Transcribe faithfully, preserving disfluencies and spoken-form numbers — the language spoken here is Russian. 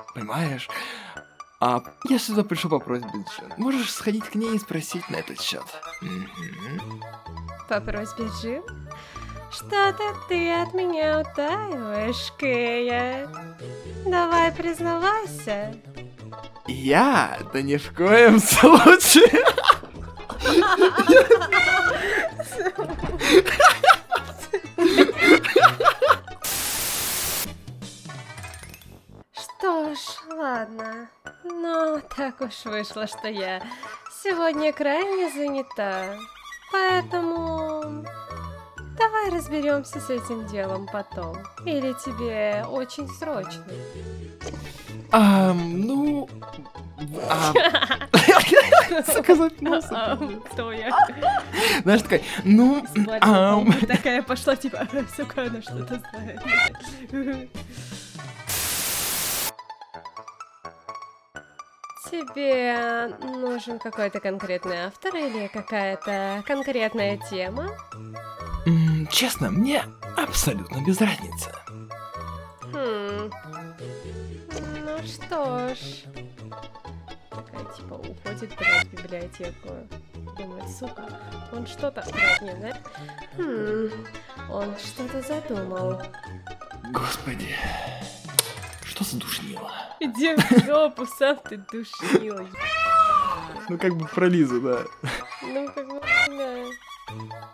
понимаешь? А я сюда пришел по просьбе Джин. Можешь сходить к ней и спросить на этот счет. Мгм. По просьбе Джин? Что-то ты от меня утаиваешь, Кэя. Давай признавайся. Я? Да ни в коем случае. Что ж, ладно. Но так уж вышло, что я сегодня крайне занята. Поэтому давай разберемся с этим делом потом. Или тебе очень срочно? А, ну... а, Сука, запнулся. Кто я? Знаешь, такая, ну... ам, Такая пошла, типа, сука, она что-то знает. Тебе нужен какой-то конкретный автор или какая-то конкретная тема? м, Честно, мне абсолютно без разницы. Хм. Ну что ж. Такая типа уходит, блядь, в библиотеку. Думает, сука, он что-то... Блядь, не, да? Хм. Он что-то задумал. Господи, что за душнило? Иди в жопу, сам ты душнила. Ну как бы про Лизу, да. Ну, как бы